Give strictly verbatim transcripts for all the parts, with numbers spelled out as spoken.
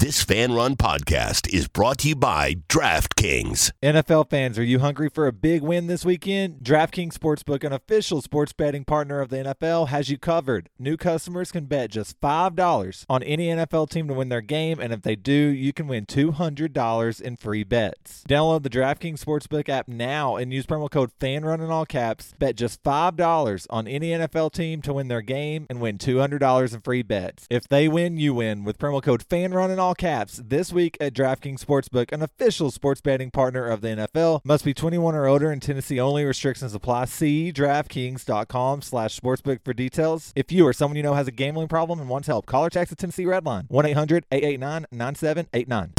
This Fan Run podcast is brought to you by DraftKings. N F L fans, are you hungry for a big win this weekend? DraftKings Sportsbook, an official sports betting partner of the N F L, has you covered. New customers can bet just five dollars on any N F L team to win their game, and if they do, you can win two hundred dollars in free bets. Download the DraftKings Sportsbook app now and use promo code FANRUN in all caps. Bet just five dollars on any N F L team to win their game and win two hundred dollars in free bets. If they win, you win with promo code FANRUN in all caps this week at DraftKings Sportsbook, an official sports betting partner of the N F L. Must be twenty-one or older in Tennessee only. Restrictions apply. See DraftKings.com slash sportsbook for details. If you or someone you know has a gambling problem and wants help, call or text the Tennessee Red Line, one eight hundred eight eight nine nine seven eight nine.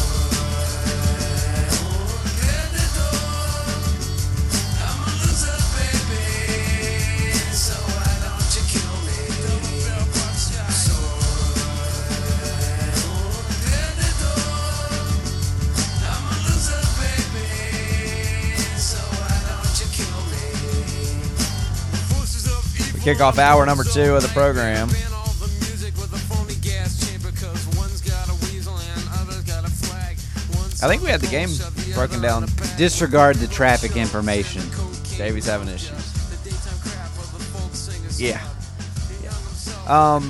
Kick off hour number two of the program. I think we had the game broken down. Disregard the traffic information. Davey's having issues. Yeah. yeah. Um,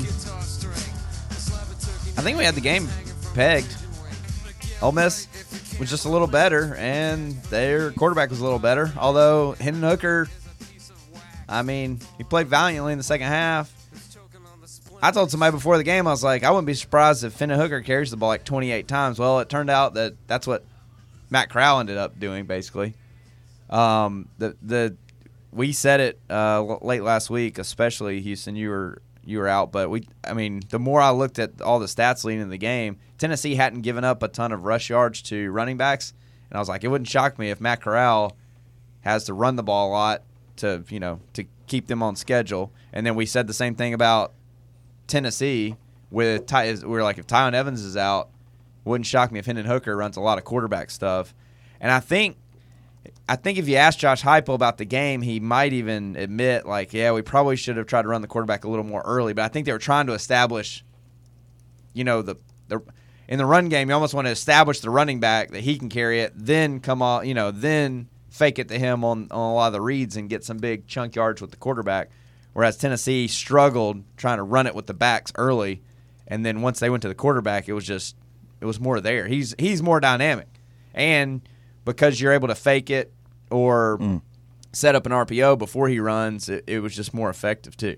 I think we had the game pegged. Ole Miss was just a little better, and their quarterback was a little better. Although Hendon Hooker, I mean, he played valiantly in the second half. I told somebody before the game, I was like, I wouldn't be surprised if Hendon Hooker carries the ball like twenty-eight times. Well, it turned out that that's what Matt Corral ended up doing, basically. Um, the the we said it uh, late last week, especially Houston. You were you were out, but we. I mean, the more I looked at all the stats leading in the game, Tennessee hadn't given up a ton of rush yards to running backs, and I was like, it wouldn't shock me if Matt Corral has to run the ball a lot to, you know, to keep them on schedule. And then we said the same thing about Tennessee with Ty. We were like, if Tyron Evans is out, wouldn't shock me if Hendon Hooker runs a lot of quarterback stuff. And I think I think if you ask Josh Heupel about the game, he might even admit, like, yeah, we probably should have tried to run the quarterback a little more early. But I think they were trying to establish, you know, the the in the run game, you almost want to establish the running back that he can carry it, then come on, you know, then fake it to him on, on a lot of the reads and get some big chunk yards with the quarterback, whereas Tennessee struggled trying to run it with the backs early, and then once they went to the quarterback, it was just it was more there. He's he's more dynamic, and because you're able to fake it or mm. set up an R P O before he runs, it, it was just more effective too.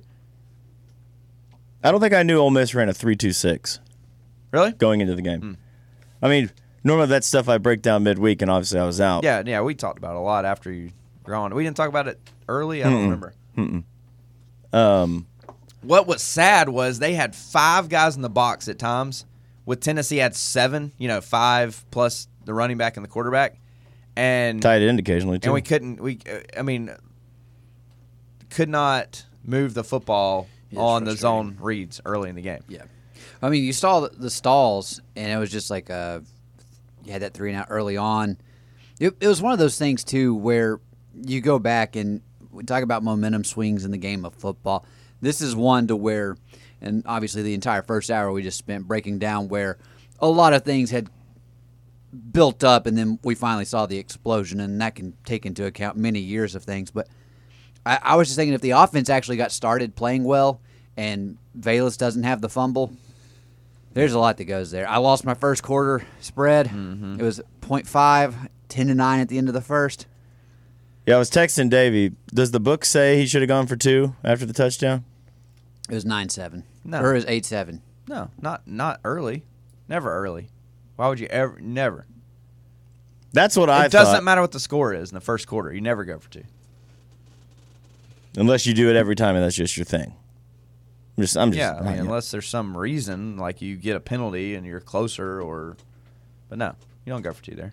I don't think I knew Ole Miss ran a three two six. Really? Going into the game. Mm. I mean, normally that stuff I break down midweek, and obviously I was out. Yeah, yeah, we talked about it a lot after you were on. We didn't talk about it early? I don't Mm-mm. remember. Mm-mm. Um, what was sad was they had five guys in the box at times, with Tennessee had seven, you know, five plus the running back and the quarterback. And tight end occasionally, too. And we couldn't, we, I mean, could not move the football Yeah, on the zone reads early in the game. Yeah. I mean, you saw the, the stalls, and it was just like a, you had that three and out early on. It, it was one of those things, too, where you go back and we talk about momentum swings in the game of football. This is one to where, and obviously the entire first hour we just spent breaking down where a lot of things had built up, and then we finally saw the explosion, and that can take into account many years of things. But I, I was just thinking if the offense actually got started playing well and Velus doesn't have the fumble, there's a lot that goes there. I lost my first quarter spread. Mm-hmm. It was point five, ten to nine at the end of the first. Yeah, I was texting Davey. Does the book say he should have gone for two after the touchdown? It was nine seven. No. Or it was eight seven. No, not not early. Never early. Why would you ever? Never. That's what I It doesn't thought. matter what the score is in the first quarter. You never go for two. Unless you do it every time and that's just your thing. I'm just, I'm just, yeah, I mean, yeah. unless there's some reason, like you get a penalty and you're closer or – but no, you don't go for two there.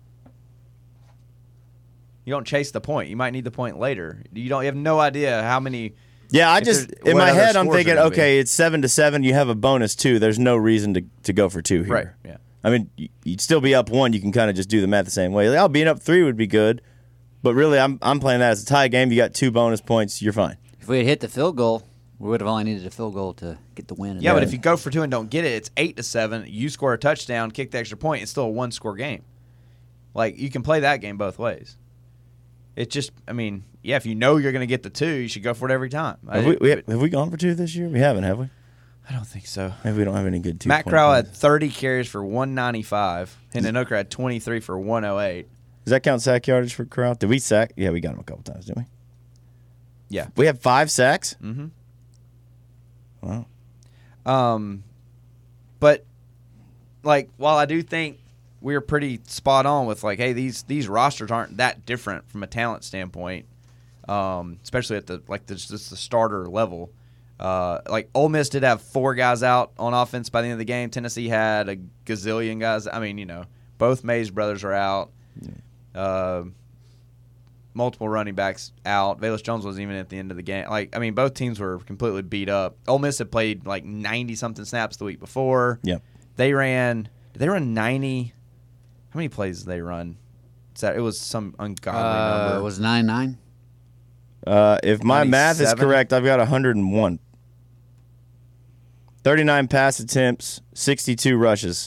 You don't chase the point. You might need the point later. You don't. You have no idea how many – Yeah, I just in my head I'm thinking, okay, it's seven to seven. You have a bonus two. There's no reason to, to go for two here. Right. Yeah. I mean, you'd still be up one. You can kind of just do the math the same way. Like, oh, being up three would be good, but really, I'm I'm playing that as a tie game. You got two bonus points. You're fine. If we had hit the field goal, We would have only needed a field goal to get the win. Yeah, but if you go for two and don't get it, it's eight to seven. You score a touchdown, kick the extra point. It's still a one-score game. Like, you can play that game both ways. It just, I mean, yeah, if you know you're going to get the two, you should go for it every time. Have, I, we, we have, have we gone for two this year? We haven't, have we? I don't think so. Maybe we don't have any good two. Matt Corral had thirty carries for one ninety-five. Hendon Hooker had twenty-three for one oh eight. Does that count sack yardage for Corral? Did we sack? Yeah, we got him a couple times, didn't we? Yeah. We have five sacks? Mm-hmm. Wow. Um, but, like, while I do think we were pretty spot on with, like, hey, these these rosters aren't that different from a talent standpoint, um, especially at the, like, the, just the starter level. Uh, like, Ole Miss did have four guys out on offense by the end of the game. Tennessee had a gazillion guys. I mean, you know, both Mays brothers are out. Yeah. Uh, multiple running backs out. Velus Jones wasn't even at the end of the game. Like, I mean, both teams were completely beat up. Ole Miss had played, like, ninety-something snaps the week before. Yeah. They ran – did they run ninety – how many plays did they run? It was some ungodly uh, number. It was nine nine. Uh, if my math is ninety-seven? correct, I've got one hundred one. thirty-nine pass attempts, sixty-two rushes.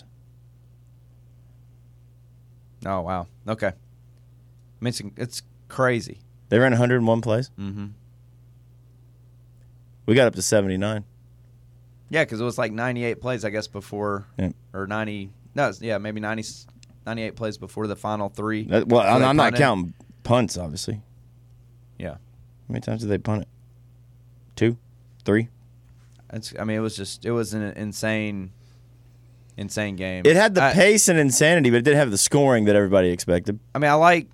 Oh, wow. Okay. I mean, it's, it's crazy. They ran one hundred one plays? Mm-hmm. We got up to seventy-nine. Yeah, because it was like ninety-eight plays, I guess, before Yeah. or ninety. No, it's- yeah, maybe ninety, ninety-eight plays before the final three. That, well, I'm, they I'm not punted. counting punts, obviously. Yeah, How many times did they punt it? Two? Three? it's. I mean, it was just it was an insane, insane game. It had the I, pace and insanity, but it didn't have the scoring that everybody expected. I mean, I like,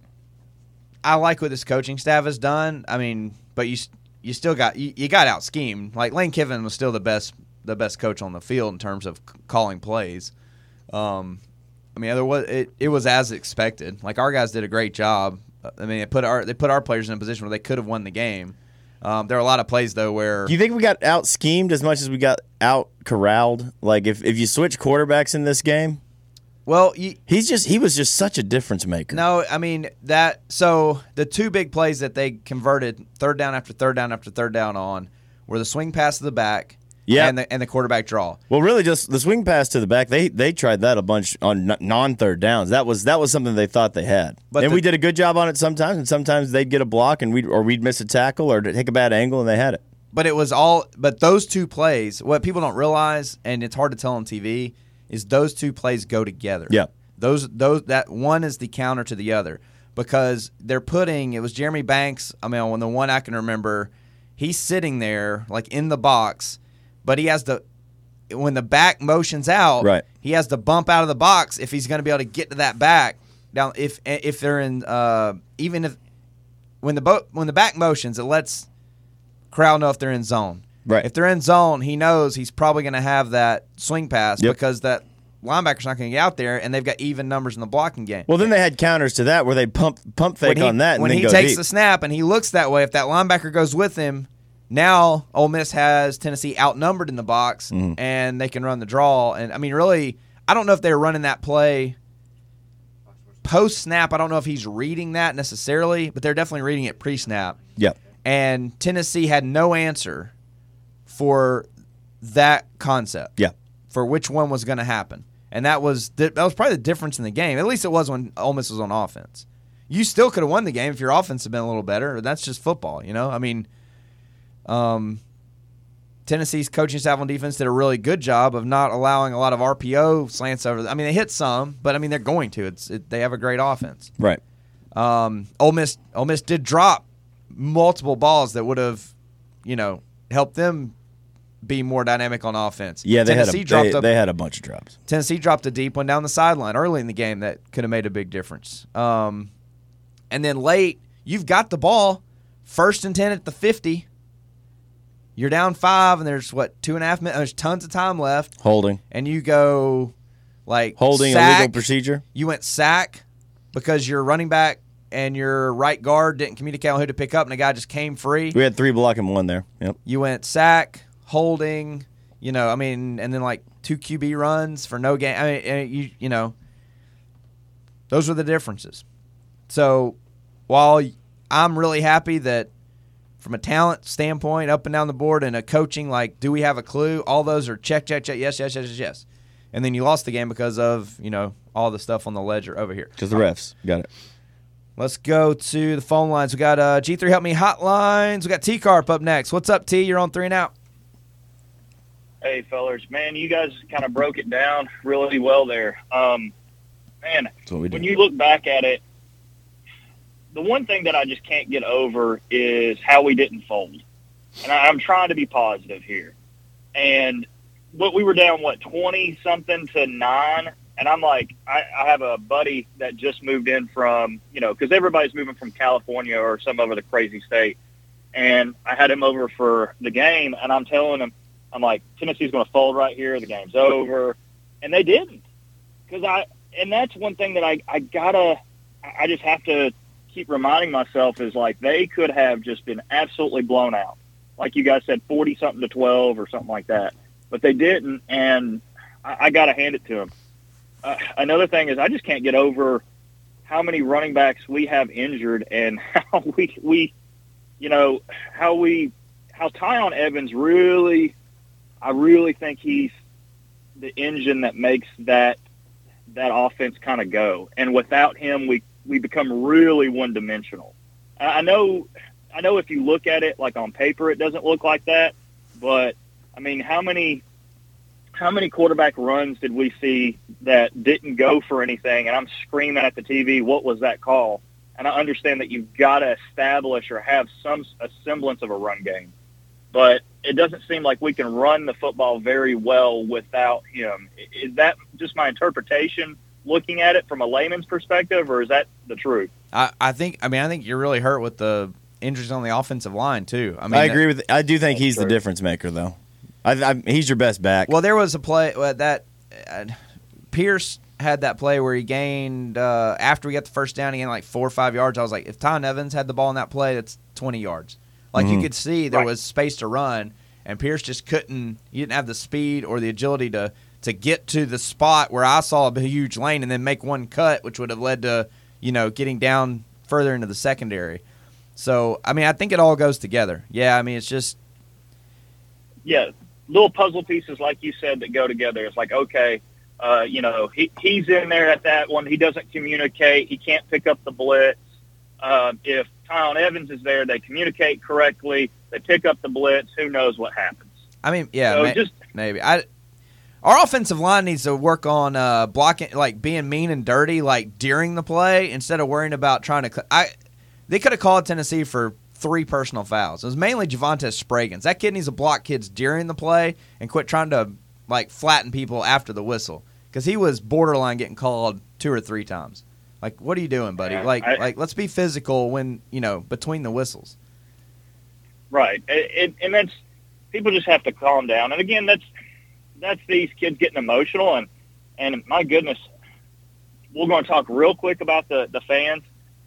I like what this coaching staff has done. I mean, but you you still got you, you got out schemed. Like Lane Kiffin was still the best the best coach on the field in terms of c- calling plays. Um, I mean, there was it, it was as expected. Like our guys did a great job. I mean, they put our they put our players in a position where they could have won the game. Um, there are a lot of plays though where Do you think we got out schemed as much as we got out corralled? Like if, if you switch quarterbacks in this game, well, you, he's just he was just such a difference maker. no, I mean that. So the two big plays that they converted third down after third down after third down on were the swing pass to the back, Yeah. and the and the quarterback draw. Well, really, just the swing pass to the back. They they tried that a bunch on n- non-third downs. That was that was something they thought they had, But and the- we did a good job on it sometimes. And sometimes they'd get a block, and we or we'd miss a tackle or take a bad angle, and they had it. But it was all. But those two plays, what people don't realize, and it's hard to tell on T V, is those two plays go together. Yeah. Those those that one is the counter to the other because they're putting. It was Jeremy Banks. I mean, on the one I can remember, he's sitting there like in the box, but he has the. When the back motions out, Right. he has to bump out of the box if he's going to be able to get to that back. Now, if if they're in, uh, even if when the bo- when the back motions, it lets Corral know if they're in zone. Right. If they're in zone, he knows he's probably going to have that swing pass Yep. because that linebacker's not going to get out there, and they've got even numbers in the blocking game. Well, then they had counters to that where they pump pump fake when he, on that and when then he go takes deep. the snap and he looks that way, if that linebacker goes with him, now Ole Miss has Tennessee outnumbered in the box, Mm-hmm. and they can run the draw. And I mean, really, I don't know if they were running that play post snap. I don't know if he's reading that necessarily, but they're definitely reading it pre snap. Yep. And Tennessee had no answer for that concept. Yeah. For which one was going to happen. And that was that was probably the difference in the game. At least it was when Ole Miss was on offense. You still could have won the game if your offense had been a little better. That's just football, you know? I mean, um, Tennessee's coaching staff on defense did a really good job of not allowing a lot of R P O slants over. I mean, they hit some, but I mean, they're going to. It's it, they have a great offense. Right. Um, Ole Miss, Ole Miss did drop multiple balls that would have, you know, helped them be more dynamic on offense. Yeah, they Tennessee had a, dropped they, a, they had a bunch of drops. Tennessee dropped a deep one down the sideline early in the game that could have made a big difference. Um, and then late, you've got the ball, first and ten at the fifty. You're down five, and there's, what, two and a half minutes? There's tons of time left. Holding. And you go, like, Holding sack. illegal procedure. You went sack because your running back and your right guard didn't communicate on who to pick up, and the guy just came free. We had three blocking one there. Yep. You went sack, holding, you know, I mean, and then like two Q B runs for no game. I mean, and you you know, those were the differences. So while I'm really happy that from a talent standpoint, up and down the board, and a coaching, like, do we have a clue? All those are check, check, check, yes, yes, yes, yes, yes. And then you lost the game because of, you know, all the stuff on the ledger over here. Because the refs. Got it. Let's go to the phone lines. We got uh, G three Help Me Hotlines. We got T-Carp up next. What's up, T? You're on three and out. Hey, fellers. Man, you guys kind of broke it down really well there. Um, man, when you look back at it, the one thing that I just can't get over is how we didn't fold. And I, I'm trying to be positive here. And what we were down, what, twenty-something to nine? And I'm like, I, I have a buddy that just moved in from, you know, because everybody's moving from California or some other crazy state. And I had him over for the game, and I'm telling him, I'm like, Tennessee's going to fold right here. The game's over. And they didn't. Because I, and that's one thing that I, I got to, I just have to keep reminding myself is like they could have just been absolutely blown out. Like you guys said, forty-something to twelve or something like that. But they didn't, and I, I got to hand it to them. Uh, another thing is I just can't get over how many running backs we have injured and how we, we you know, how we, how Tyon Evans really, I really think he's the engine that makes that that offense kind of go. And without him, we, we become really one-dimensional. I know I know if you look at it, like on paper, it doesn't look like that. But, I mean, how many how many quarterback runs did we see that didn't go for anything? And I'm screaming at the T V, what was that call? And I understand that you've got to establish or have some a semblance of a run game. But it doesn't seem like we can run the football very well without him. Is that just my interpretation looking at it from a layman's perspective, or is that the truth? I, I think I mean I think you're really hurt with the injuries on the offensive line too. I mean I agree with I do think That's he's true. the difference maker though. I, I, he's your best back. Well, there was a play uh, that uh, Pierce had that play where he gained uh, after we got the first down, he gained like four or five yards. I was like, if Tyon Evans had the ball in that play, that's twenty yards. Like Mm-hmm. you could see there Right. was space to run, and Pierce just couldn't. He didn't have the speed or the agility to to get to the spot where I saw a huge lane and then make one cut, which would have led to you know getting down further into the secondary. So I mean, I think it all goes together. Yeah, I mean, it's just Yeah, little puzzle pieces, like you said, that go together. It's like, okay, uh, you know, he, he's in there at that one. He doesn't communicate. He can't pick up the blitz. Um, if Tyon Evans is there, they communicate correctly. They pick up the blitz. Who knows what happens? I mean, yeah, So ma- just- maybe. I our offensive line needs to work on uh, blocking, like being mean and dirty, like during the play, instead of worrying about trying to. Cl- I they could have called Tennessee for three personal fouls. It was mainly Javonte Spraggins. That kid needs to block kids during the play and quit trying to like flatten people after the whistle, because he was borderline getting called two or three times. Like, what are you doing, buddy? Yeah, like, I- like let's be physical when you know between the whistles. Right, and, and, and that's people just have to calm down. And again, that's that's these kids getting emotional, and and my goodness, we're going to talk real quick about the the fans.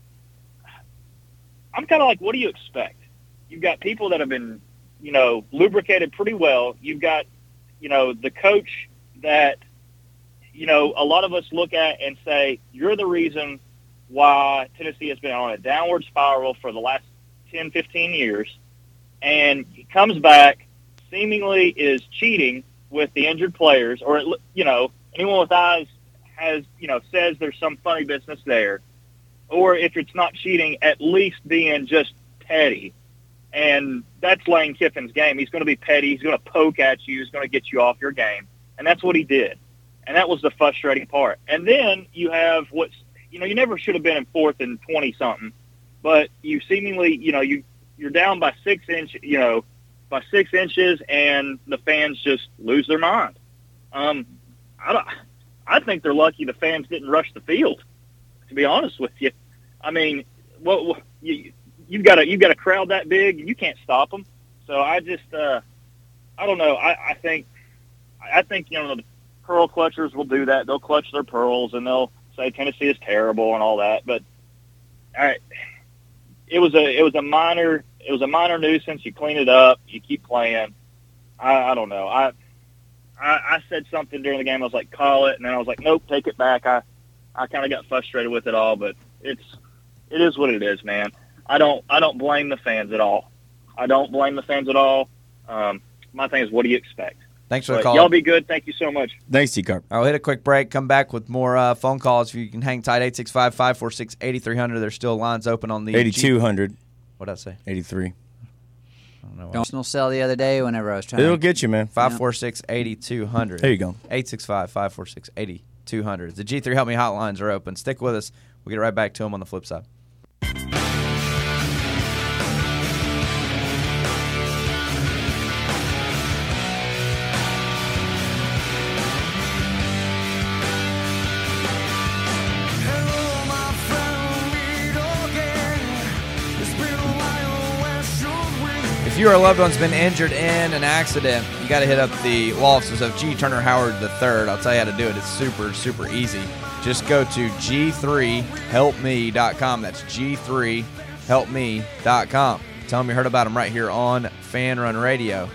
I'm kind of like, what do you expect? You've got people that have been, you know, lubricated pretty well. You've got, you know, the coach that, you know, a lot of us look at and say, you're the reason why Tennessee has been on a downward spiral for the last ten, fifteen years. And he comes back, seemingly is cheating with the injured players, or, you know, anyone with eyes has, you know, says there's some funny business there. Or if it's not cheating, at least being just petty. And that's Lane Kiffin's game. He's going to be petty. He's going to poke at you. He's going to get you off your game. And that's what he did. And that was the frustrating part. And then you have what's, you know, you never should have been in fourth and twenty-something, but you seemingly, you know, you, you're down by six inch, you know, by six inches, and the fans just lose their mind. Um, I don't, I think they're lucky the fans didn't rush the field, to be honest with you. I mean, what, what you, you've got a you've got a crowd that big, and you can't stop them. So I just, uh, I don't know. I, I think, I think you know the pearl clutchers will do that. They'll clutch their pearls, and they'll say Tennessee is terrible and all that. But all right, it was a it was a minor it was a minor nuisance. You clean it up, you keep playing. I, I don't know. I, I I said something during the game. I was like, call it, and then I was like, nope, take it back. I I kind of got frustrated with it all, but it's it is what it is, man. I don't I don't blame the fans at all. I don't blame the fans at all. Um, my thing is, what do you expect? Thanks for the But call. y'all be good. Thank you so much. Thanks, T-Carp. I'll hit a quick break, come back with more uh, phone calls. If you can hang tight, eight six five, five four six, eight three zero zero. There's still lines open on the eighty-two hundred. What did I say? eighty-three. I don't know. National sell the other day whenever I was trying It'll to get you, man. five four six, eight two zero zero. There you go. eight six five, five four six, eight two zero zero. The G three Help Me hotlines are open. Stick with us. We'll get right back to them on the flip side. If you or a loved one's been injured in an accident, you got to hit up the law offices of G. Turner Howard the third. I'll tell you how to do it. It's super, super easy. Just go to G three help me dot com. That's G three help me dot com. Tell them you heard about them right here on Fan Run Radio.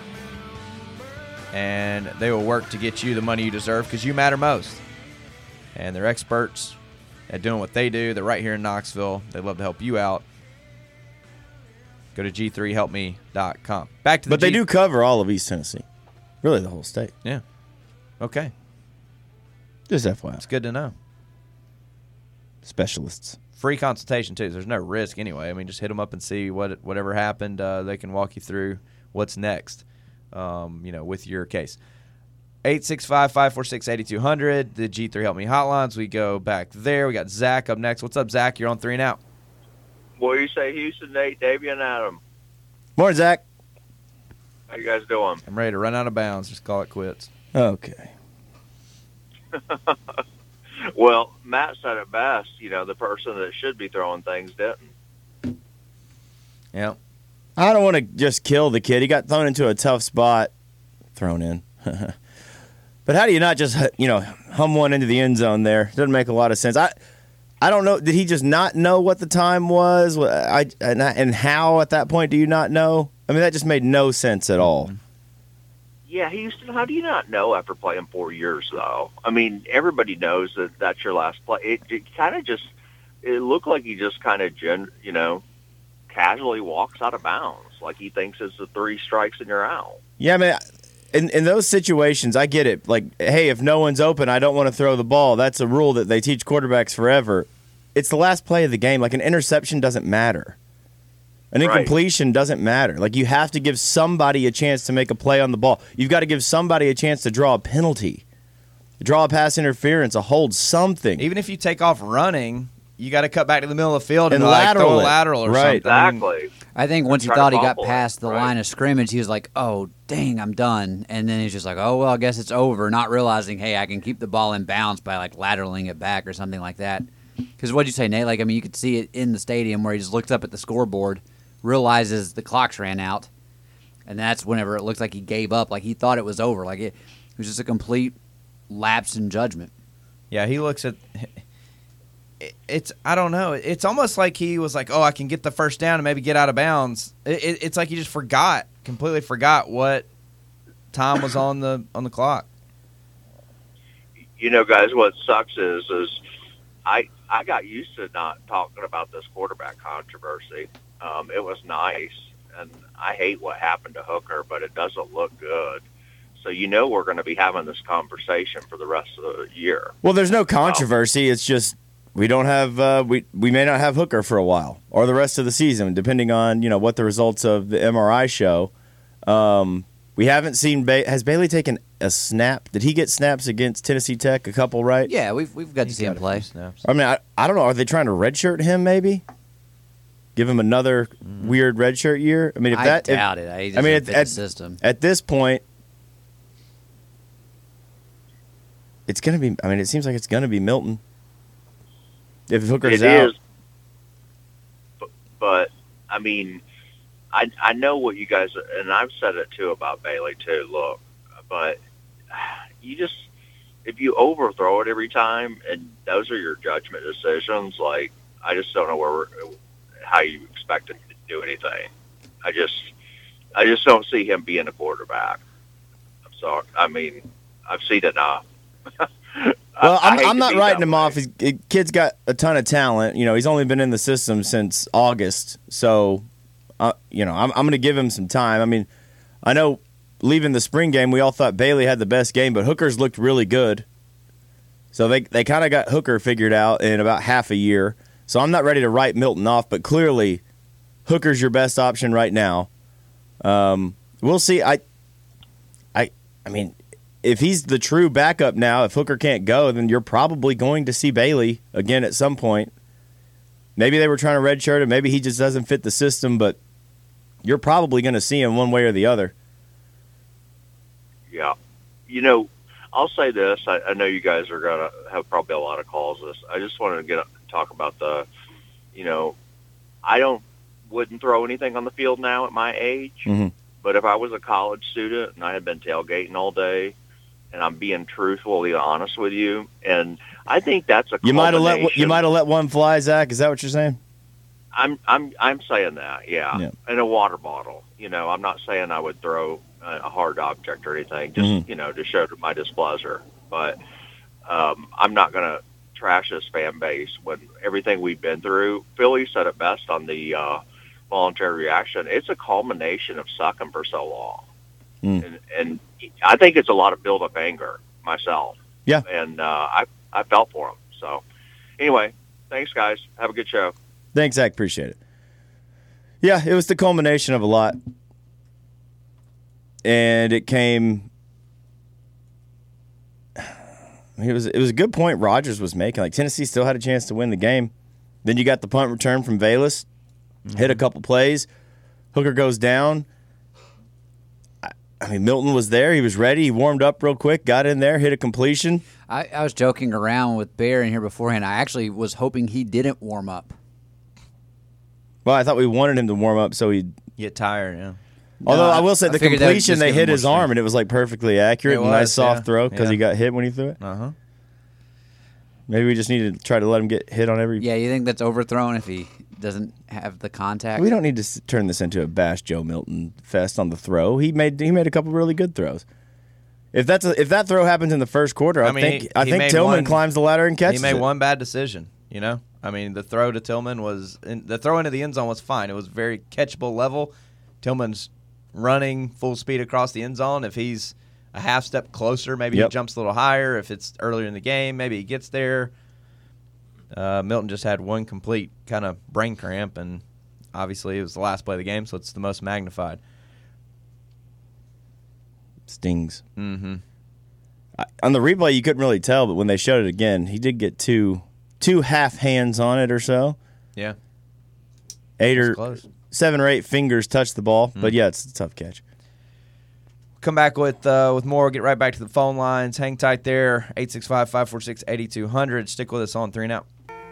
And they will work to get you the money you deserve because you matter most. And they're experts at doing what they do. They're right here in Knoxville. They'd love to help you out. Go to G three help me dot com. Back to the But they G- do cover all of East Tennessee. Really, the whole state. Yeah. Okay. Just F Y I. It's good to know. Specialists. Free consultation, too. There's no risk anyway. I mean, just hit them up and see what whatever happened. Uh, they can walk you through what's next, um, you know, with your case. eight six five, five four six, eight two zero zero. The G three Help Me hotlines. We go back there. We got Zach up next. What's up, Zach? You're on three and out. What do you say, Houston, Nate, Davey, and Adam? Morning, Zach. How you guys doing? I'm ready to run out of bounds. Just call it quits. Okay. Well, Matt said it best. You know, the person that should be throwing things didn't. Yeah. I don't want to just kill the kid. He got thrown into a tough spot. Thrown in. But how do you not just, you know, hum one into the end zone there? Doesn't make a lot of sense. I I don't know. Did he just not know what the time was? I, and, and how at that point do you not know? I mean, that just made no sense at all. Yeah, Houston, how do you not know after playing four years, though? I mean, everybody knows that that's your last play. It, it kind of just, it looked like he just kind of, gen, you know, casually walks out of bounds. Like he thinks it's the three strikes and you're out. Yeah, I mean, in, in those situations, I get it. Like, hey, if no one's open, I don't want to throw the ball. That's a rule that they teach quarterbacks forever. It's the last play of the game. Like, an interception doesn't matter. An incompletion right. doesn't matter. Like, you have to give somebody a chance to make a play on the ball. You've got to give somebody a chance to draw a penalty, draw a pass interference, a hold, something. Even if you take off running, you got to cut back to the middle of the field and, and like, lateral throw a it. lateral or right. something. Exactly. I think once he Try thought to he got bobble past it, the right. line of scrimmage, he was like, oh, dang, I'm done. And then he's just like, oh, well, I guess it's over, not realizing, hey, I can keep the ball in bounds by, like, lateraling it back or something like that. Because what did you say, Nate? Like, I mean, you could see it in the stadium where he just looks up at the scoreboard, realizes the clocks ran out, and that's whenever it looks like he gave up. Like, he thought it was over. Like, it, it was just a complete lapse in judgment. Yeah, he looks at it, it's I don't know. It's almost like he was like, oh, I can get the first down and maybe get out of bounds. It, it, it's like he just forgot, completely forgot what time was on the on the clock. You know, guys, what sucks is is I I got used to not talking about this quarterback controversy. Um, it was nice, and I hate what happened to Hooker, but it doesn't look good. So you know we're going to be having this conversation for the rest of the year. Well, there's no controversy. It's just we don't have uh, we we may not have Hooker for a while or the rest of the season, depending on you know what the results of the M R I show. Um, we haven't seen ba- has Bailey taken a snap? Did he get snaps against Tennessee Tech? A couple, right? Yeah, we've we've got to see him play. I mean, I, I don't know. Are they trying to redshirt him? Maybe give him another mm. weird redshirt year. I mean, if I that doubt if, it. I, I mean, at, fit at, the system. at this point. It's going to be, I mean, it seems like it's going to be Milton. If Hooker's it out. Is, but, but, I mean, I I know what you guys, and I've said it too about Bailey too, look, but you just, if you overthrow it every time, and those are your judgment decisions, like, I just don't know where we're, how you expect him to do anything. I just, I just don't see him being a quarterback. I'm sorry. I mean, I've seen it now. Well, I'm, I'm not writing him off. His kid's got a ton of talent. You know, he's only been in the system since August, so uh, you know, I'm, I'm going to give him some time. I mean, I know leaving the spring game, we all thought Bailey had the best game, but Hooker's looked really good. So they they kind of got Hooker figured out in about half a year. So I'm not ready to write Milton off, but clearly Hooker's your best option right now. Um, we'll see. I, I, I mean, if he's the true backup now, if Hooker can't go, then you're probably going to see Bailey again at some point. Maybe they were trying to redshirt him. Maybe he just doesn't fit the system, but you're probably going to see him one way or the other. Yeah. You know, I'll say this. I, I know you guys are going to have probably a lot of calls this. I just wanted to get up and talk about the, you know, I don't, wouldn't throw anything on the field now at my age. Mm-hmm. But if I was a college student and I had been tailgating all day, and I'm being truthfully honest with you, and I think that's a you might have let you might have let one fly, Zach. Is that what you're saying? I'm I'm I'm saying that, yeah. yeah. In a water bottle, you know. I'm not saying I would throw a, a hard object or anything, just mm-hmm. you know, to show my displeasure. But um, I'm not going to trash this fan base when everything we've been through. Philly said it best on the uh, voluntary reaction. It's a culmination of sucking for so long. Mm. And, and I think it's a lot of build-up anger myself. Yeah. And uh, I I felt for him. So, anyway, thanks, guys. Have a good show. Thanks, Zach. Appreciate it. Yeah, it was the culmination of a lot. And it came... It was, it was a good point Rodgers was making. Like, Tennessee still had a chance to win the game. Then you got the punt return from Velus. Mm-hmm. Hit a couple plays. Hooker goes down. I mean, Milton was there. He was ready. He warmed up real quick, got in there, hit a completion. I, I was joking around with Bear in here beforehand. I actually was hoping he didn't warm up. Well, I thought we wanted him to warm up so he'd get tired, yeah. Although No, I will say I the figured that would completion, just they give hit him his more arm, strength. and it was like perfectly accurate. It and nice was, soft yeah. throw because Yeah. he got hit when he threw it. Uh-huh. Maybe we just need to try to let him get hit on every... Yeah, you think that's overthrown if he doesn't have the contact? We don't need to s- turn this into a bash Joe Milton fest on the throw. He made he made a couple really good throws. If that's a, if that throw happens in the first quarter, I, I mean, think he- I he think made Tillman one- climbs the ladder and catches He made it. one bad decision, you know? I mean, the throw to Tillman was in, – the throw into the end zone was fine. It was very catchable level. Tillman's running full speed across the end zone. If he's a half step closer, maybe Yep. he jumps a little higher. If it's earlier in the game, maybe he gets there. Uh, Milton just had one complete kind of brain cramp, and obviously it was the last play of the game, so it's the most magnified. Stings. Mm-hmm. I, on the replay, you couldn't really tell, but when they showed it again, he did get two two half hands on it or so. Yeah. Eight It's or close. seven or eight fingers touched the ball, but yeah, it's a tough catch. Come back with uh, with more. Get right back to the phone lines. Hang tight there. eight six five, five four six, eight two zero zero. Stick with us on Three and Out.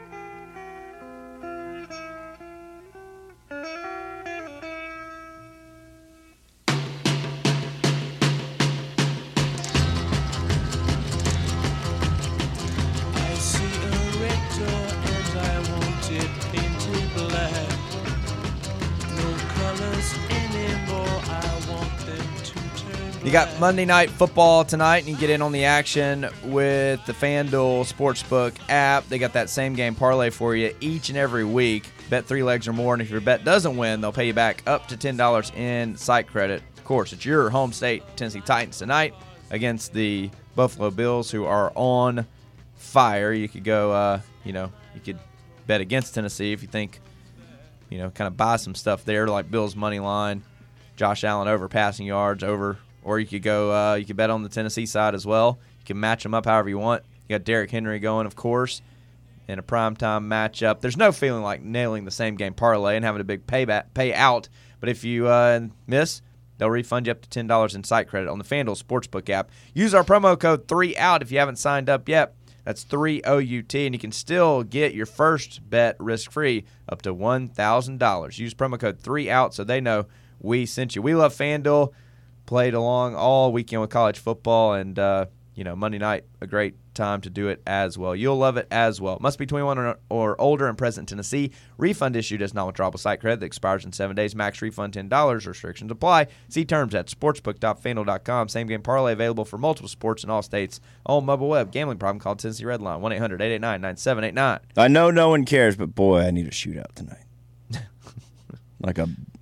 I see a red door and I want it painted black. No colors anymore, I want them to turn black. You got Monday Night Football tonight, and you get in on the action with the FanDuel Sportsbook app. They got that same game parlay for you each and every week. Bet three legs or more, and if your bet doesn't win, they'll pay you back up to ten dollars in site credit. Of course, it's your home state, Tennessee Titans, tonight against the Buffalo Bills, who are on fire. You could go, uh, you know, you could bet against Tennessee if you think, you know, kind of buy some stuff there, like Bills money line, Josh Allen over passing yards, over. Or you could go, uh, you could bet on the Tennessee side as well. You can match them up however you want. You got Derrick Henry going, of course, in a primetime matchup. There's no feeling like nailing the same game parlay and having a big payback payout. But if you uh, miss, they'll refund you up to ten dollars in site credit on the FanDuel Sportsbook app. Use our promo code three out if you haven't signed up yet. That's three O U T, and you can still get your first bet risk-free up to one thousand dollars. Use promo code three out so they know we sent you. We love FanDuel. Played along all weekend with college football, and, uh, you know, Monday night, a great time to do it as well. You'll love it as well. Must be twenty-one or, or older and present in Tennessee. Refund issued as non-withdrawable site credit that expires in seven days. Max refund ten dollars. Restrictions apply. See terms at sportsbook dot fanduel dot com. Same game parlay available for multiple sports in all states. On mobile web. Gambling problem? Call Tennessee Red Line. one eight hundred eight eight nine nine seven eight nine. I know no one cares, but boy, I need a shootout tonight. like a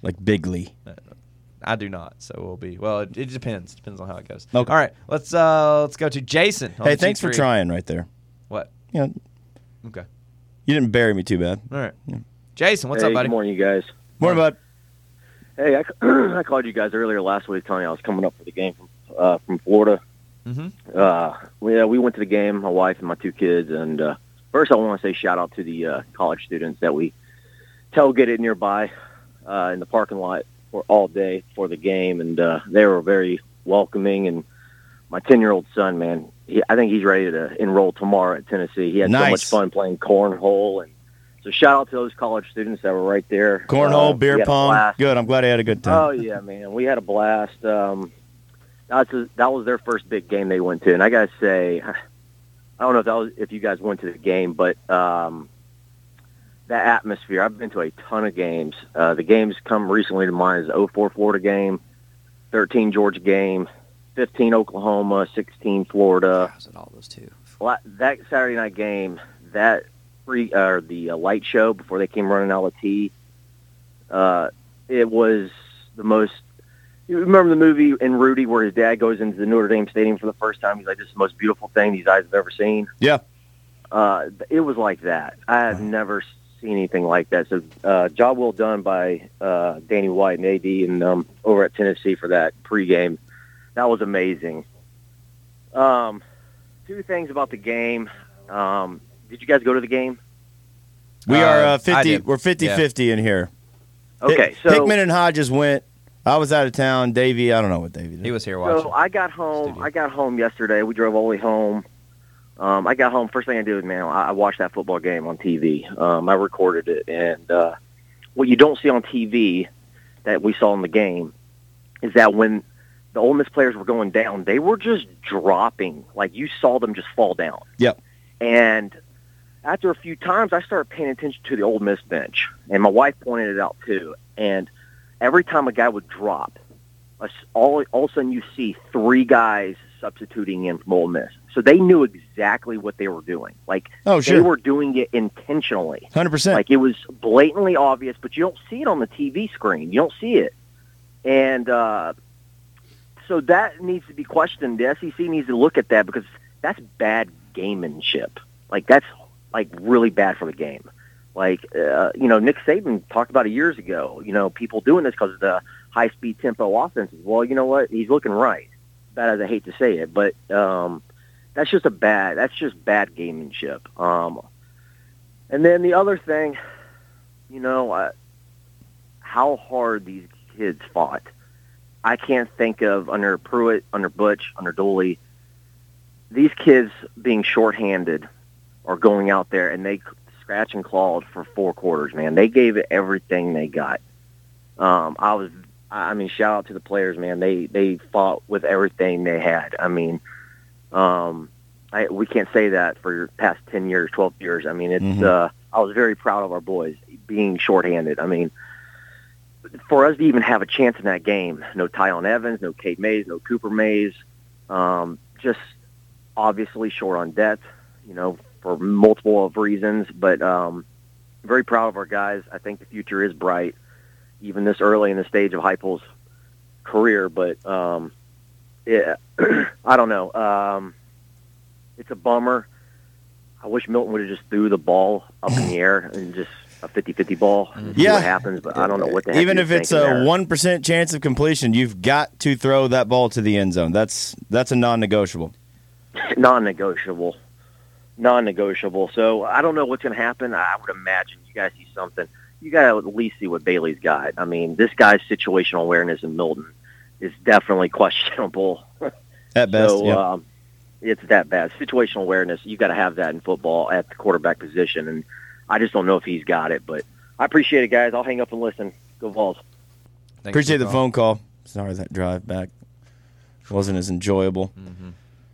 like bigly. I do not, so we'll be. Well, it, it depends. Depends on how it goes. Okay. All right, let's uh, let's go to Jason. on Hey, the thanks G three. for trying right there. What? Yeah, Okay. you didn't bury me too bad. All right. Jason, what's hey, up, buddy? Good morning, you guys. Morning, bud. Hey, I, I called you guys earlier last week telling you I was coming up for the game from uh, from Florida. Mm-hmm. Uh, we, uh, we went to the game, my wife and my two kids. And uh, first, I want to say shout out to the uh, college students that we tailgated nearby uh, in the parking lot for all day for the game, and uh, they were very welcoming. And my ten-year-old son, man, he, I think he's ready to enroll tomorrow at Tennessee. He had Nice. so much fun playing cornhole, and so shout out to those college students that were right there. Cornhole, Uh, we beer had a pong. blast. Good. I'm glad I had a good time. Oh yeah, man, we had a blast. Um, that's a, that was their first big game they went to, and I gotta say, I don't know if that was if you guys went to the game, but um, that atmosphere. I've been to a ton of games. Uh, the games come recently to mind is oh four Florida game, thirteen Georgia game, fifteen Oklahoma, sixteen Florida. I was at all those two. Well, that Saturday night game, that free or the uh, light show before they came running out of the tee, uh, it was the most. You remember the movie in Rudy where his dad goes into the Notre Dame Stadium for the first time? He's like, "This is the most beautiful thing these eyes have ever seen." Yeah. Uh, it was like that. I have never seen anything like that. So, uh, job well done by uh, Danny White and A D and um, over at Tennessee for that pregame. That was amazing. Um, two things about the game. Um, did you guys go to the game? We Uh, are uh, I fifty. did. We're fifty-fifty in here. Okay, Hick- so Hickman and Hodges went. I was out of town. Davey, I don't know what Davey did. He was here watching. So I got home. Studio. I got home yesterday. We drove all the way home. Um, I got home. First thing I did was, man, I, I watched that football game on T V. Um, I recorded it, and uh, what you don't see on T V that we saw in the game is that when the Ole Miss players were going down, they were just dropping. Like you saw them just fall down. Yep. And after a few times, I started paying attention to the Ole Miss bench, and my wife pointed it out too. And every time a guy would drop, a- all, all of a sudden you see three guys substituting in from Ole Miss. So they knew exactly what they were doing. Like, Oh, they sure. were doing it intentionally. one hundred percent. Like, it was blatantly obvious, but you don't see it on the T V screen. You don't see it. And uh, so that needs to be questioned. The S E C needs to look at that because that's bad gamemanship. Like, that's, like, really bad for the game. Like, uh, you know, Nick Saban talked about it years ago, you know, people doing this because of the high-speed tempo offenses. Well, you know what? He's looking right. Bad as I hate to say it, but um, that's just a bad, that's just bad gamemanship. Um, and then the other thing, you know, uh, how hard these kids fought. I can't think of under Pruitt, under Butch, under Dooley, these kids being shorthanded or going out there and they scratch and clawed for four quarters, man. They gave it everything they got. Um, I was, I mean, shout out to the players, man. They they fought with everything they had. I mean, um, I, we can't say that for your past ten years, twelve years. I mean, it's. Mhm. Uh, I was very proud of our boys being shorthanded. I mean, for us to even have a chance in that game, no Tyon Evans, no Kate Mays, no Cooper Mays, um, just obviously short on depth, you know, for multiple of reasons. But um, very proud of our guys. I think the future is bright, even this early in the stage of Heupel's career. But um, yeah, I don't know. Um, it's a bummer. I wish Milton would have just threw the ball up in the air and just a fifty-fifty ball and see Yeah. what happens. But I don't know what the heck Even he if was it's thinking a there. one percent chance of completion, you've got to throw that ball to the end zone. That's that's a non-negotiable. non-negotiable, non-negotiable. So I don't know what's going to happen. I would imagine you guys see something. You got to at least see what Bailey's got. I mean, this guy's situational awareness in Milton is definitely questionable. At best, so yeah. um, it's that bad. Situational awareness, you got to have that in football at the quarterback position, and I just don't know if he's got it. But I appreciate it, guys. I'll hang up and listen. Go Vols. Thanks Appreciate for the calling. phone call. Sorry that drive back wasn't as enjoyable. Mm-hmm.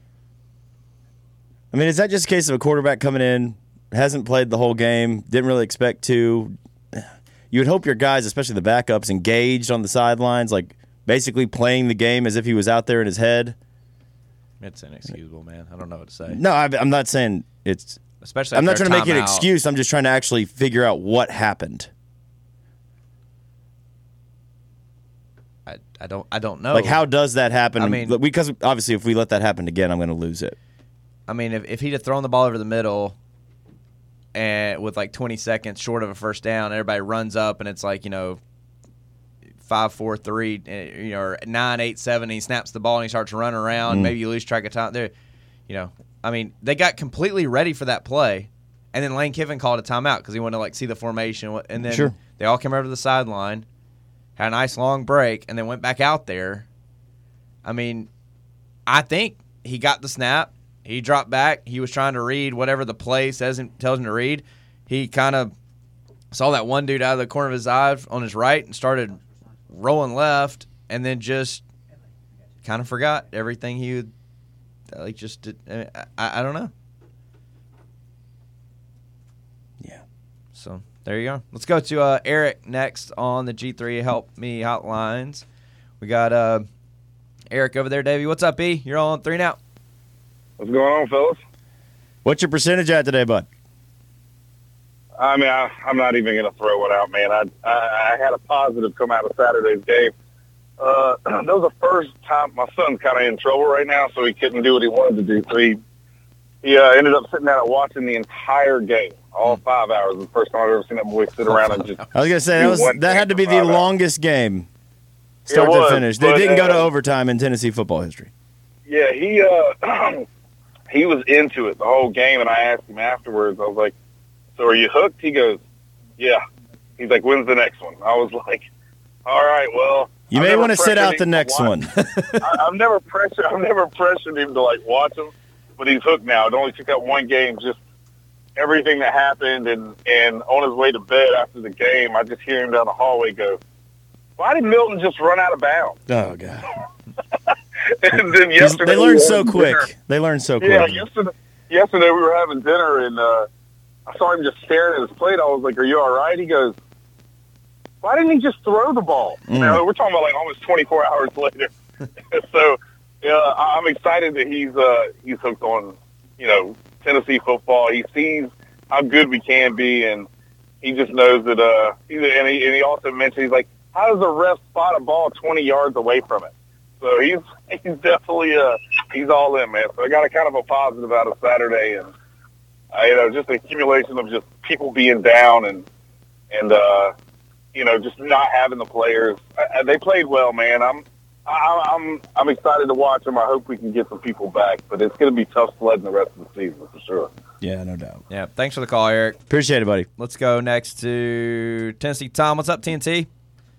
I mean, is that just a case of a quarterback coming in, hasn't played the whole game, didn't really expect to? You would hope your guys, especially the backups, engaged on the sidelines, like basically playing the game as if he was out there in his head. It's inexcusable, man. I don't know what to say. No, I, I'm not saying it's. Especially I'm not after trying a to make an timeout. excuse. I'm just trying to actually figure out what happened. I don't I don't know. Like, how does that happen? I mean, because obviously, if we let that happen again, I'm going to lose it. I mean, if, if he'd have thrown the ball over the middle and with like twenty seconds short of a first down, everybody runs up and it's like, you know, five, four, three, you know, or nine, eight, seven, and he snaps the ball and he starts running around. Mm. Maybe you lose track of time there. You know, I mean, they got completely ready for that play, and then Lane Kiffin called a timeout because he wanted to like see the formation, and then Sure. they all came over to the sideline, had a nice long break, and then went back out there. I mean, I think he got the snap. He dropped back. He was trying to read whatever the play says him, tells him to read. He kind of saw that one dude out of the corner of his eye on his right and started rolling left, and then just kind of forgot everything he would, like, just did. I, I don't know. Yeah. So there you go. Let's go to uh, Eric next on the G three Help Me hotlines. We got uh, Eric over there, Davey. What's up, E? You're all on three now. What's going on, fellas? What's your percentage at today, bud? I mean, I, I'm not even going to throw it out, man. I, I I had a positive come out of Saturday's game. Uh, that was the first time my son's kind of in trouble right now, so he couldn't do what he wanted to do. So he, he uh, ended up sitting down and watching the entire game, all five hours. It was the first time I've ever seen that boy sit around and just. I was gonna say that was that had to be the longest game, start It was, to finish. They but, didn't go to uh, overtime in Tennessee football history. Yeah, he uh, he was into it the whole game, and I asked him afterwards. I was like, "So are you hooked?" He goes, "Yeah." He's like, "When's the next one?" I was like, "All right, well." You I've may never want to sit pressured out him the to next watch- one. I, I've never pressured. I've never pressured him to like watch him, but he's hooked now. It only took that one game, just everything that happened, and and on his way to bed after the game, I just hear him down the hallway go, "Why did Milton just run out of bounds?" Oh god! And then He's- yesterday they we learn were so having quick. dinner. They learn so quick. Yeah, yesterday, yesterday we were having dinner, and uh, I saw him just staring at his plate. I was like, "Are you all right?" He goes, "Why didn't he just throw the ball?" Mm. You know, we're talking about like almost twenty-four hours later. So, yeah, I- I'm excited that he's uh, he's hooked on, you know, Tennessee football. He sees how good we can be, and he just knows that. Uh, he's, and he and he also mentioned he's like, how does a ref spot a ball twenty yards away from it? So he's he's definitely uh he's all in, man. So I got a kind of a positive out of Saturday, and uh, you know, just the accumulation of just people being down and and uh, you know, just not having the players. I, they played well, man. I'm I, I'm I'm excited to watch them. I hope we can get some people back, but it's going to be tough sledding the rest of the season for sure. Yeah, no doubt. Yeah, thanks for the call, Eric. Appreciate it, buddy. Let's go next to Tennessee Tom. What's up, T N T?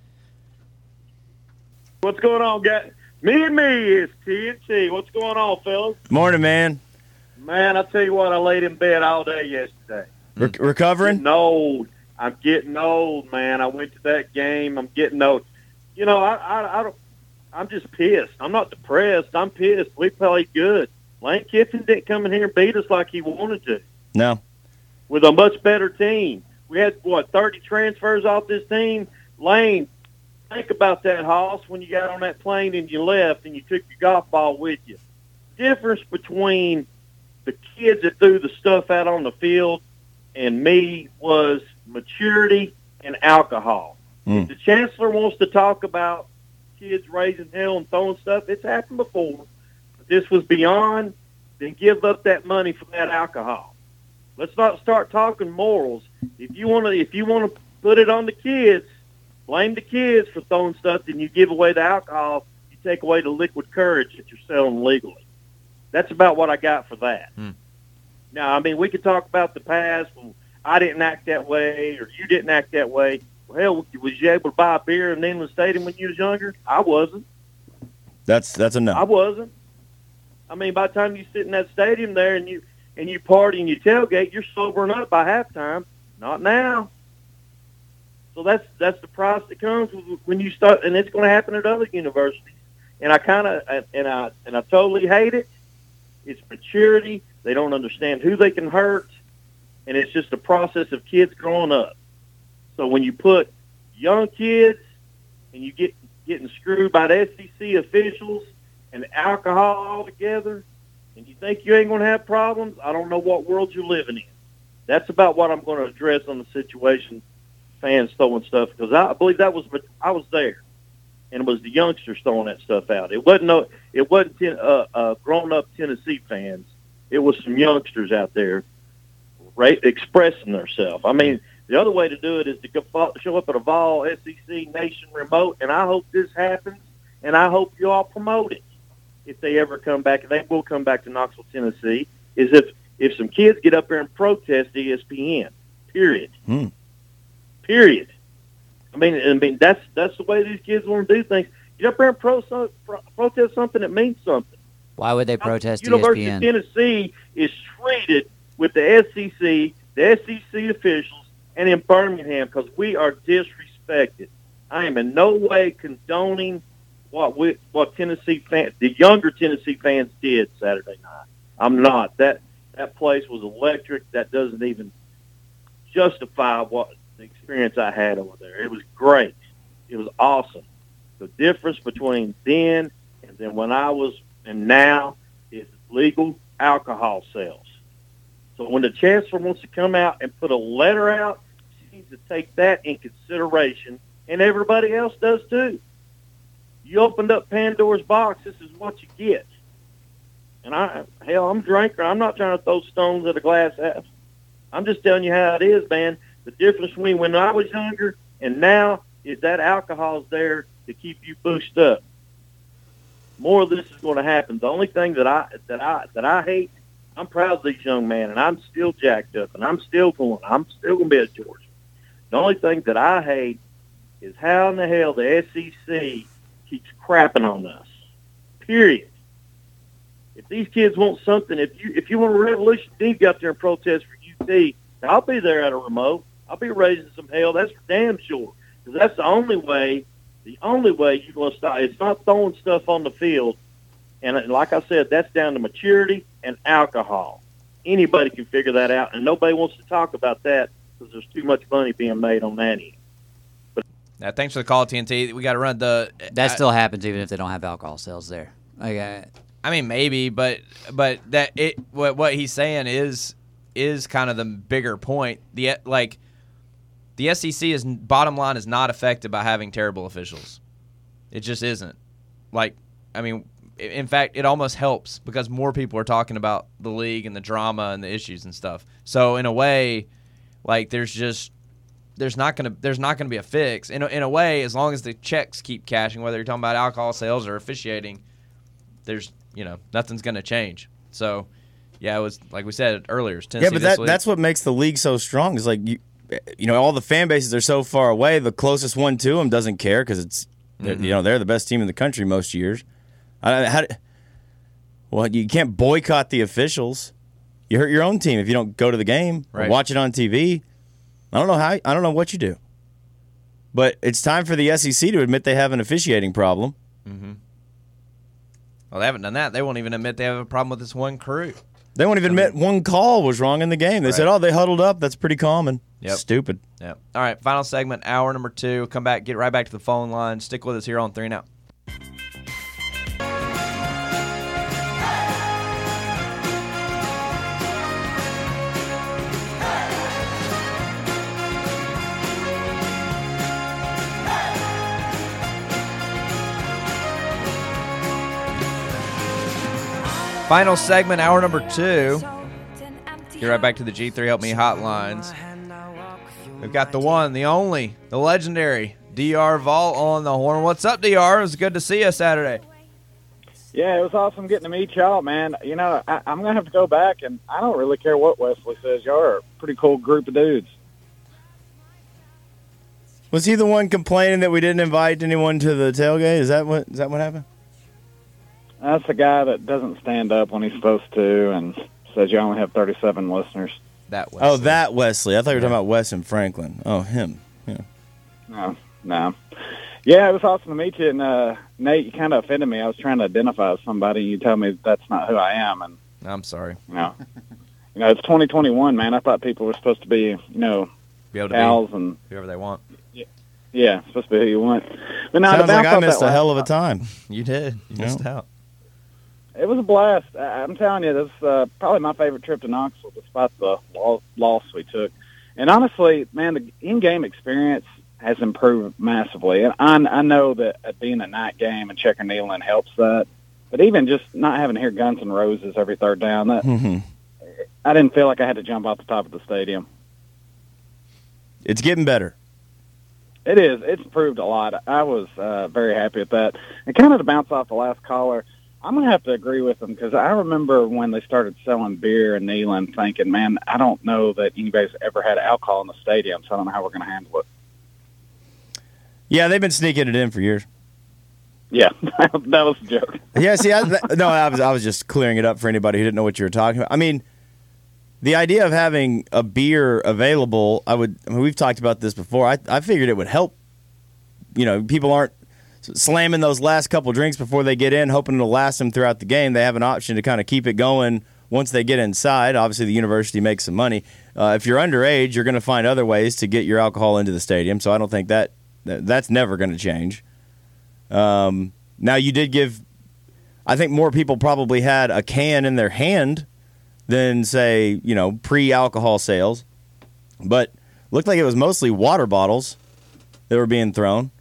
What's going on, guys? Me and me is T N T. What's going on, fellas? Morning, man. Man, I tell you what, I laid in bed all day yesterday. Re- recovering? Getting old. I'm getting old, man. I went to that game. I'm getting old. You know, I, I, I don't. I'm just pissed. I'm not depressed. I'm pissed. We played good. Lane Kiffin didn't come in here and beat us like he wanted to. No. With a much better team. We had, what, thirty transfers off this team? Lane, think about that, Hoss, when you got on that plane and you left and you took your golf ball with you. Difference between the kids that threw the stuff out on the field and me was maturity and alcohol. Mm. If the chancellor wants to talk about kids raising hell and throwing stuff, it's happened before. But this was beyond, then give up that money for that alcohol. Let's not start talking morals. If you want to, if you want to put it on the kids, blame the kids for throwing stuff, then you give away the alcohol, you take away the liquid courage that you're selling legally. That's about what I got for that. Hmm. Now, I mean, we could talk about the past. Well, I didn't act that way, or you didn't act that way. Well, hell, was you able to buy a beer in Inland Stadium when you was younger? I wasn't. That's that's a no. I wasn't. I mean, by the time you sit in that stadium there and you and you party and you tailgate, you're sobering up by halftime. Not now. So that's that's the price that comes when you start, and it's going to happen at other universities. And I kind of and I and I totally hate it. It's maturity. They don't understand who they can hurt, and it's just a process of kids growing up. So when you put young kids and you get getting screwed by the S E C officials and alcohol all together, and you think you ain't going to have problems, I don't know what world you're living in. That's about what I'm going to address on the situation, fans throwing stuff, because I believe that was I was there. and it was the youngsters throwing that stuff out. It wasn't no, it wasn't ten, uh, uh, grown-up Tennessee fans. It was some youngsters out there, right, expressing themselves. I mean, the other way to do it is to go, show up at a Vol S E C Nation remote, and I hope this happens, and I hope you all promote it if they ever come back. And they will come back to Knoxville, Tennessee, is if, if some kids get up there and protest E S P N, period. Hmm. Period. I mean, I mean that's that's the way these kids want to do things. Get up there and pro, pro, protest something that means something. Why would they protest University E S of P N? Tennessee is treated with the S E C, the S E C officials, and in Birmingham because we are disrespected. I am in no way condoning what we, what Tennessee fans, the younger Tennessee fans did Saturday night. I'm not. That that place was electric. That doesn't even justify what the experience I had over there. It was great. It was awesome. The difference between then and then when I was and now is legal alcohol sales. So when the chancellor wants to come out and put a letter out, she needs to take that in consideration, and everybody else does too. You opened up Pandora's box. This is what you get. And I, hell, I'm a drinker. I'm not trying to throw stones at a glass half. I'm just telling you how it is, man. The difference between when I was younger and now is that alcohol's there to keep you boosted up. More of this is going to happen. The only thing that I that I that I hate, I'm proud of these young men, and I'm still jacked up, and I'm still going. I'm still going to be at Georgia. The only thing that I hate is how in the hell the S E C keeps crapping on us. Period. If these kids want something, if you if you want a revolution, you need to go out there and protest for U T. I'll be there at a remote. I'll be raising some hell. That's for damn sure. Because that's the only way. The only way you're going to stop. It's not throwing stuff on the field. And like I said, that's down to maturity and alcohol. Anybody can figure that out, and nobody wants to talk about that because there's too much money being made on that end. But Now, thanks for the call, T N T. We got to run the. That I, still happens even if they don't have alcohol sales there. Okay. I mean, maybe, but but that it what what he's saying is is kind of the bigger point. The like. The S E C is bottom line is not affected by having terrible officials. It just isn't. Like, I mean, in fact, it almost helps because more people are talking about the league and the drama and the issues and stuff. So in a way, like there's just there's not gonna there's not gonna be a fix. In a, in a way, as long as the checks keep cashing, whether you're talking about alcohol sales or officiating, there's you know nothing's gonna change. So yeah, it was like we said earlier. It's Tennessee yeah, but that, this that's what makes the league so strong. Is like you. You know, all the fan bases are so far away. The closest one to them doesn't care because it's, mm-hmm. you know, they're the best team in the country most years. I, how, well, you can't boycott the officials. You hurt your own team if you don't go to the game right. or watch it on T V. I don't know how. I don't know what you do. But it's time for the S E C to admit they have an officiating problem. Mm-hmm. Well, they haven't done that. They won't even admit they have a problem with this one crew. They won't even admit one call was wrong in the game. They right. said, "Oh, they huddled up. That's pretty common." Yep. Stupid. Yep. All right, final segment, hour number two. Come back, get right back to the phone line. Stick with us here on Three and Out. Final segment, hour number two. Get right back to the G three Help Me hotlines. We've got the one, the only, the legendary D R Vol on the horn. What's up, D R? It was good to see you Saturday. Yeah, it was awesome getting to meet y'all, man. You know, I, I'm going to have to go back, and I don't really care what Wesley says. Y'all are a pretty cool group of dudes. Was he the one complaining that we didn't invite anyone to the tailgate? Is that what is that what happened? That's the guy that doesn't stand up when he's supposed to and says you only have thirty-seven listeners. That Wesley. Oh, that Wesley. I thought you were talking about Wes and Franklin. Oh, him. Yeah. No, no. Yeah, it was awesome to meet you. And, uh, Nate, you kind of offended me. I was trying to identify as somebody, and you told me that's not who I am. And I'm sorry. You know, you know, it's twenty twenty-one, man. I thought people were supposed to be, you know, be able to pals be and whoever they want. Yeah, yeah, supposed to be who you want. But now, sounds like I missed a last hell of a time. You did. You yeah. missed out. It was a blast. I, I'm telling you, this is uh, probably my favorite trip to Knoxville, despite the lo- loss we took. And honestly, man, the in-game experience, has improved massively. And I, I know that it being a night game and checker Neyland helps that. But even just not having to hear Guns N' Roses every third down, that Mm-hmm. I didn't feel like I had to jump off the top of the stadium. It's getting better. It is. It's improved a lot. I was uh, very happy with that. And kind of to bounce off the last caller, I'm going to have to agree with them because I remember when they started selling beer in Neyland thinking, man, I don't know that anybody's ever had alcohol in the stadium, so I don't know how we're going to handle it. Yeah, they've been sneaking it in for years. Yeah, that was a joke. Yeah, see, I, that, no, I was I was just clearing it up for anybody who didn't know what you were talking about. I mean, the idea of having a beer available, I would. I mean, we've talked about this before. I I figured it would help. You know, people aren't slamming those last couple drinks before they get in, hoping it'll last them throughout the game. They have an option to kind of keep it going once they get inside. Obviously, the university makes some money. Uh, if you're underage, you're going to find other ways to get your alcohol into the stadium. So I don't think that, that that's never going to change. Um, now, you did give, I think more people probably had a can in their hand than, say, you know, pre-alcohol sales. But looked like it was mostly water bottles that were being thrown.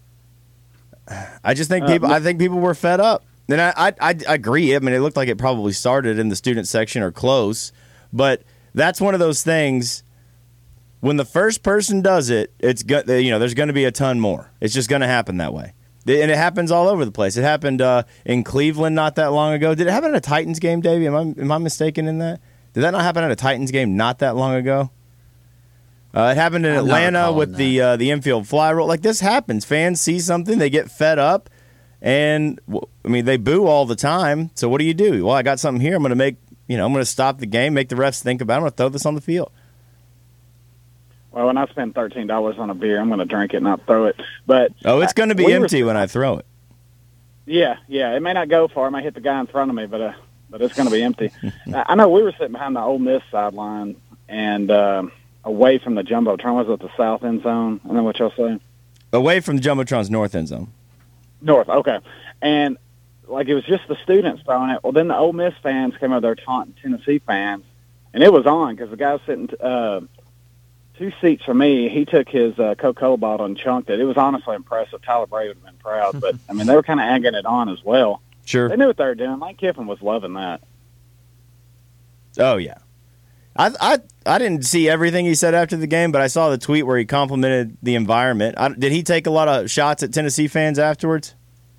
I just think people, I think people were fed up. And I, I, I agree. I mean, it looked like it probably started in the student section or close. But that's one of those things, when the first person does it, it's go, you know, there's going to be a ton more. It's just going to happen that way. And it happens all over the place. It happened uh, in Cleveland not that long ago. Did it happen at a Titans game, Davey? Am I am I mistaken in that? Did that not happen at a Titans game not that long ago? Uh, it happened in I'm not Atlanta recalling with the uh, the infield fly roll. Like, this happens. Fans see something, they get fed up, and I mean, they boo all the time. So what do you do? Well, I got something here. I'm going to make you know I'm going to stop the game, make the refs think about it. I'm going to throw this on the field. Well, when I spend thirteen dollars on a beer, I'm going to drink it, not throw it. But oh, it's going to be we empty were, when I throw it. Yeah, yeah. It may not go far. It might hit the guy in front of me, but uh, but it's going to be empty. I know we were sitting behind the Ole Miss sideline and um, away from the Jumbotron. Was it the south end zone? I know what y'all saying. Away from the Jumbotron's north end zone. North, okay. And, like, it was just the students throwing it. Well, then the Ole Miss fans came over there taunting Tennessee fans, and it was on because the guy was sitting uh, – two seats from me, he took his uh, Coca-Cola bottle and chunked it. It was honestly impressive. Tyler Bray would have been proud. But, I mean, they were kind of egging it on as well. Sure. They knew what they were doing. Lane Kiffin was loving that. Oh, yeah. I I I didn't see everything he said after the game, but I saw the tweet where he complimented the environment. I, did he take a lot of shots at Tennessee fans afterwards?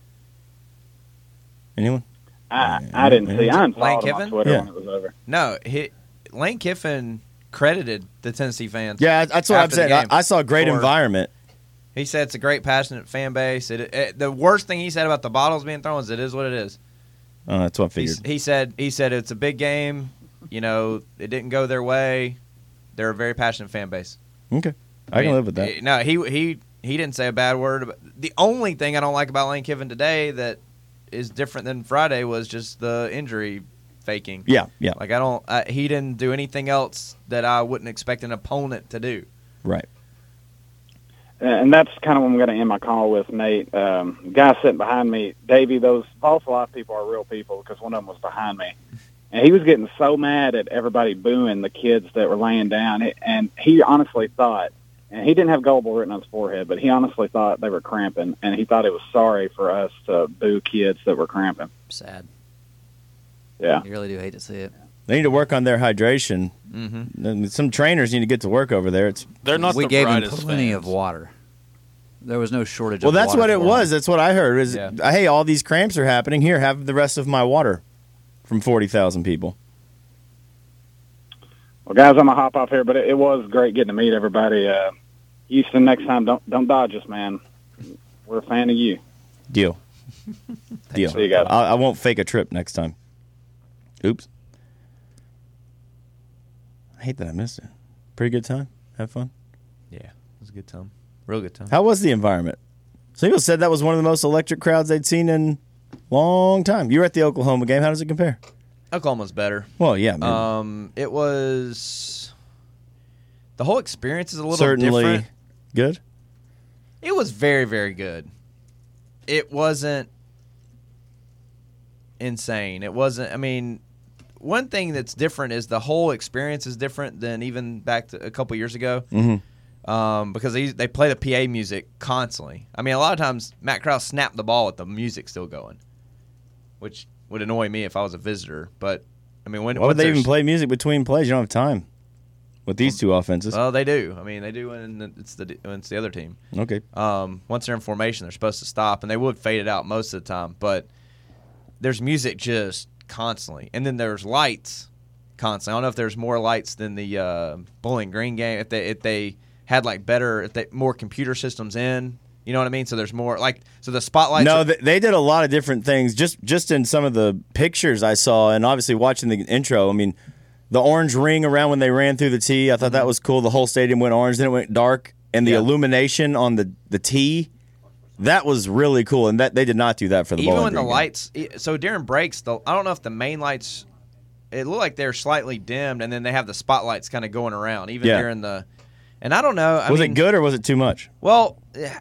Anyone? I, I didn't see. I unfollowed Lane him on Kiffin? Twitter Yeah. when it was over. No, he, Lane Kiffin credited the Tennessee fans. Yeah, that's what I'm after the saying. I, game I saw a great for- environment. He said it's a great, passionate fan base. It, it, the worst thing he said about the bottles being thrown is it is what it is. Oh, that's what I He's- figured. He said he said it's a big game. You know, it didn't go their way. They're a very passionate fan base. Okay, I, can mean, live with that. eh, No, he he he didn't say a bad word. About, the only thing I don't like about Lane Kiffin today that is different than Friday was just the injury faking. Yeah, yeah. Like I don't. I, he didn't do anything else that I wouldn't expect an opponent to do. Right. And that's kind of what I'm going to end my call with, Nate. Um, the guy sitting behind me, Davey, those false life people are real people because one of them was behind me. And he was getting so mad at everybody booing the kids that were laying down. And he honestly thought, and he didn't have gullible written on his forehead, but he honestly thought they were cramping. And he thought it was sorry for us to boo kids that were cramping. Sad. Yeah. You really do hate to see it. They need to work on their hydration. Mm-hmm. Some trainers need to get to work over there. It's They're not we the gave them brightest plenty fans. of water. There was no shortage well, of that's water. what it for was. them. That's what I heard. Is Yeah. hey, all these cramps are happening. Here, have the rest of my water from forty thousand people. Well, guys, I'm going to hop off here, but it, it was great getting to meet everybody. Uh, Houston, next time, don't don't dodge us, man. We're a fan of you. Deal. Deal. See you guys. I, I won't fake a trip next time. Oops. I hate that I missed it. Pretty good time. Have fun. Yeah, it was a good time. Real good time. How was the environment? Some people said that was one of the most electric crowds they'd seen in a long time. You were at the Oklahoma game. How does it compare? Oklahoma's better. Well, yeah. Man. Um, it was the whole experience is a little Certainly different. good. It was very, very good. It wasn't insane. It wasn't. I mean, one thing that's different is the whole experience is different than even back to a couple years ago. Mm-hmm. um, because they they play the P A music constantly. I mean, a lot of times Matt Krause snapped the ball with the music still going, which would annoy me if I was a visitor. But I mean, when why would they even there's- play music between plays? You don't have time with these two offenses. Well, they do. I mean, they do when it's the when it's the other team. Okay. Um, once they're in formation, they're supposed to stop, and they would fade it out most of the time. But there's music just constantly, and then there's lights constantly. I don't know if there's more lights than the uh, Bowling Green game. If they if they had like better, if they more computer systems in, you know what I mean. So there's more like so the spotlights. No, are, they, they did a lot of different things. Just just in some of the pictures I saw, and obviously watching the intro. I mean. The orange ring around when they ran through the tee, I thought that was cool. The whole stadium went orange, then it went dark, and the Yeah. illumination on the, the tee, that was really cool. And that they did not do that for the even Bowling when the Green game. lights. So during breaks, the I don't know if the main lights. It looked like they're slightly dimmed, and then they have the spotlights kind of going around, even Yeah. during the. And I don't know. I was mean, it good or was it too much? Well,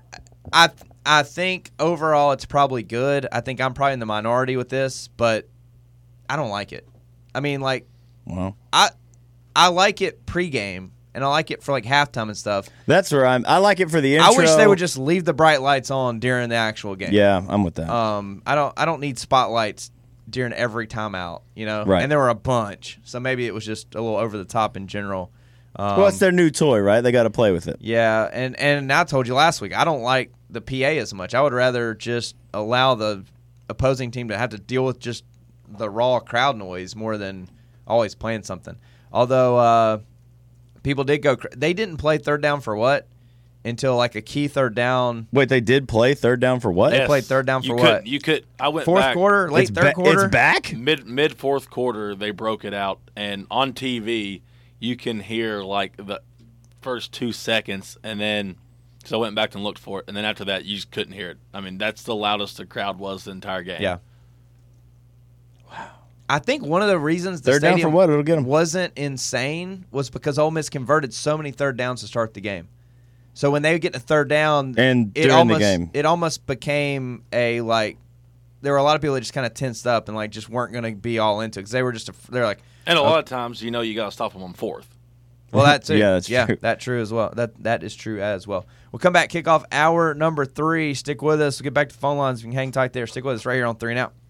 I I think overall it's probably good. I think I'm probably in the minority with this, but I don't like it. I mean, like. Well, I I like it pregame, and I like it for like halftime and stuff. That's where I'm. I like it for the intro. I wish they would just leave the bright lights on during the actual game. Yeah, I'm with that. Um, I don't I don't need spotlights during every timeout, you know. Right. And there were a bunch, so maybe it was just a little over the top in general. Um, well, it's their new toy, right? They got to play with it. Yeah, and and I told you last week I don't like the P A as much. I would rather just allow the opposing team to have to deal with just the raw crowd noise more than always playing something. Although uh, people did go, cr- they didn't play third down for what until like a key third down. Wait, they did play third down for what? They Yes. played third down You for could- what? You could. I went fourth back. quarter, late It's third ba- quarter. It's back. Mid mid fourth quarter, they broke it out, and on T V you can hear like the first two seconds, and then so I went back and looked for it, and then after that you just couldn't hear it. I mean, that's the loudest the crowd was the entire game. Yeah. I think one of the reasons the Third down stadium for what? It'll get 'em. wasn't insane was because Ole Miss converted so many third downs to start the game. So when they would get to third down, And it during the almost game. it almost became a like. There were a lot of people that just kind of tensed up and like just weren't going to be all into it because they were just a, they're like. And a oh, lot of times, you know, you got to stop them on fourth. Well, that's it. Yeah, that's yeah, true. that's true as well. That that is true as well. We'll come back, kick off hour number three. Stick with us. We'll get back to phone lines. You can hang tight there. Stick with us right here on Three and Out.